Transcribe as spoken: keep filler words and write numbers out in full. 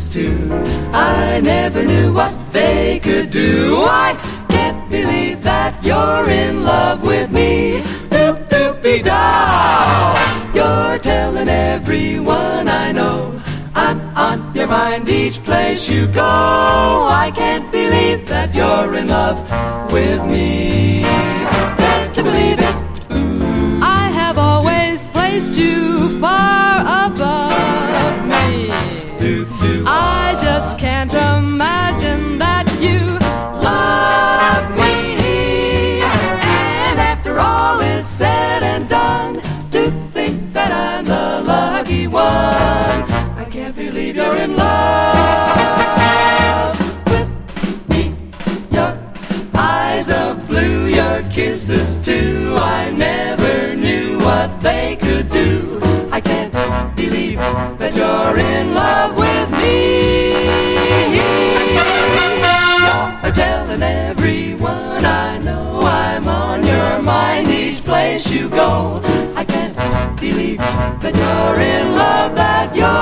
kisses too. I never knew what they could do. I can't believe that you're in love with me. Doop doopy dow. You're telling everyone I know I'm on your mind each place you go. I can't believe that you're in love with me. Got to believe it. Ooh. I have always placed you far above me. Doop, doop. I just can't imagine that you Love me. And after all is said and done, to think that I'm the lucky one. I can't believe you're in love with me. Your eyes of blue, your kisses too. I never knew what they could do. I can't believe that you're in love with me. You're telling everyone I know I'm on your mind each place you go. I can't believe that you're in love, that you're